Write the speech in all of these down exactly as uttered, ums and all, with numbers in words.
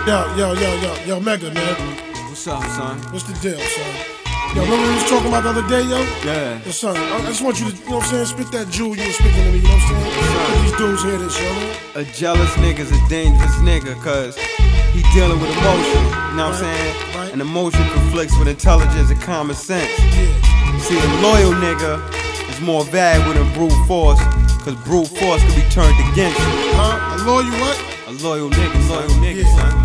Yo, yo, yo, yo, yo, Mega, man. What's up, son? What's the deal, son? Yo, remember we was talking about the other day, yo? Yeah. Yo, son, I just want you to, you know what I'm saying, spit that jewel you were speaking to me, you know what I'm saying? Let these dudes hear this, yo, man. A jealous nigga's a dangerous nigga, cause he dealing with emotion, you know what I'm saying? Right. And emotion conflicts with intelligence and common sense. Yeah. See, a loyal nigga is more valuable than brute force, cause brute force can be turned against you. Huh? A lawyer, what? A loyal nigga, loyal nigga, Yeah. son.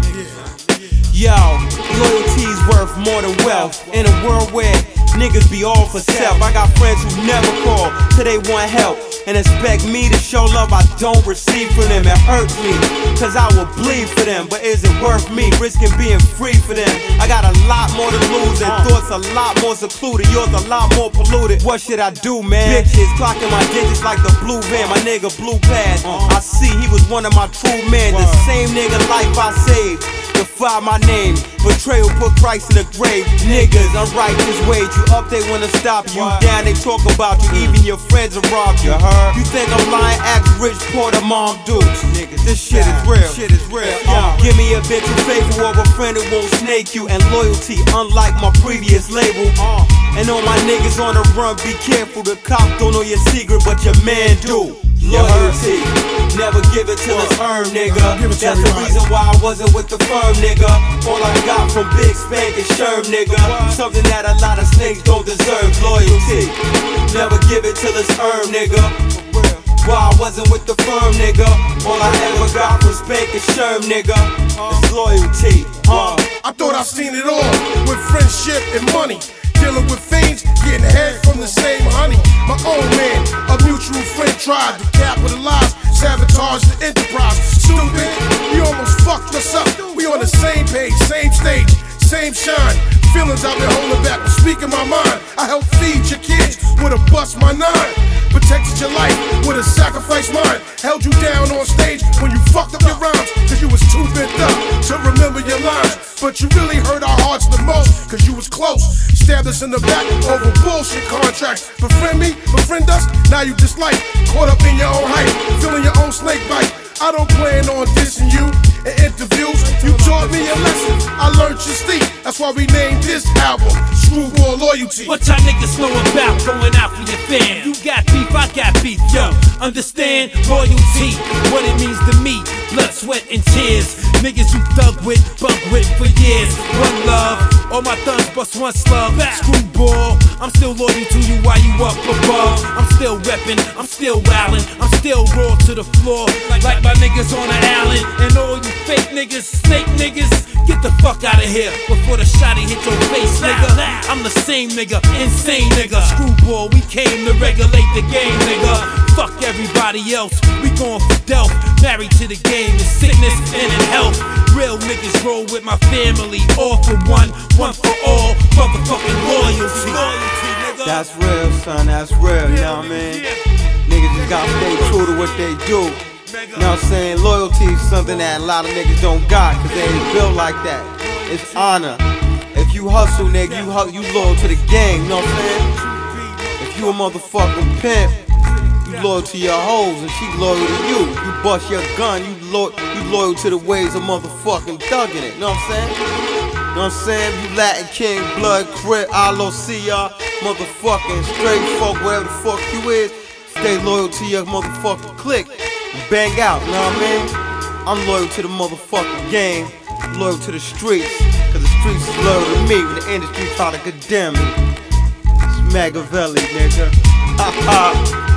Yo, loyalty's worth more than wealth. In a world where niggas be all for self, I got friends who never call till they want help and expect me to show love I don't receive from them. It hurts me, cause I will bleed for them. But is it worth me risking being free for them? I got a lot more to lose and thoughts a lot more secluded. Yours a lot more polluted. What should I do, man? Bitches clocking my digits like the blue van. My nigga blue pad. I see he was one of my true men. The same nigga life I saved. Defy my name, betrayal put Christ in the grave. Niggas, unrighteous wage. You up, they wanna stop you. You down, they talk about you. Even your friends will rob you. You think I'm lying? Act rich, poor the mom dudes. Niggas, this shit is real. Shit is real. Uh, give me a bitch who's faithful or a friend who won't snake you. And loyalty, unlike my previous label. Uh, and all my niggas on the run, be careful. The cop don't know your secret, but your man do. Loyalty, never give it till it's earned, nigga. That's the reason why I wasn't with the firm, nigga. All I got from Big Spank is Sherm, nigga. Something that a lot of snakes don't deserve. Loyalty, never give it till it's earned, nigga. Why I wasn't with the firm, nigga. All I ever got from Spank is Sherm, nigga. It's loyalty, huh? I thought I seen it all with friendship and money. Dealing with fiends, getting head from the same honey. My own man, a mutual friend tried to capitalize, sabotage the enterprise. Stupid, you almost fucked us up. We on the same page, same stage, same shine. Feelings I've been holding back, but speaking my mind. I helped feed your kids with a bust my nine. Protected your life with a sacrifice mine. Held you down on stage when you fucked up your rhymes, cause you was too bent up to remember your lines. But you really hurt our hearts the most, cause you was close. Stabbed us in the back over bullshit contracts. Befriend me, befriend us, now you dislike. Caught up in your own hype, feeling your own snake bite. I don't plan on dissing you in interviews. You taught me a lesson, I learned your steep. That's why we named this album Screwball Loyalty. What y'all niggas know about going out for your fam? You got beef, I got beef, yo. Understand loyalty, what it means to me. Blood, sweat, and tears. Niggas you thug with, bug with for years. One love, all my thugs bust one slug. Screwball, I'm still loyal to you while you up above. I'm still reppin', I'm still wildin', I'm still raw to the floor. Like my niggas on the island. And all you fake niggas, snake niggas, get the fuck out of here before the shotty hit your face, nigga. I'm the same nigga, insane nigga. Screwball, we came to regulate the game, nigga. Fuck everybody else, we going for Delph. Married to the game, in sickness and in health. Real niggas roll with my family, all for one, one for all. Motherfucking loyalty. Loyalty, nigga. That's real, son, that's real, you know what I mean? Niggas just gotta stay true to what they do. You know what I'm saying? Loyalty is something that a lot of niggas don't got, cause they ain't built like that. It's honor. If you hustle, nigga, you hu you loyal to the game, you know what I'm saying? If you a motherfucking pimp, you loyal to your hoes and she loyal to you. You bust your gun, you, lo you loyal to the ways of motherfucking thugging it, you know what I'm saying? You know what I'm saying? You Latin King, Blood, Crit, Alo, C R, motherfucking straight folk, whatever the fuck you is, stay loyal to your motherfucking clique. Bang out, you know what I mean? I'm loyal to the motherfucking game, loyal to the streets, cause the streets is loyal to me when the industry try to condemn me. It's Machiavelli, nigga. Ha ha.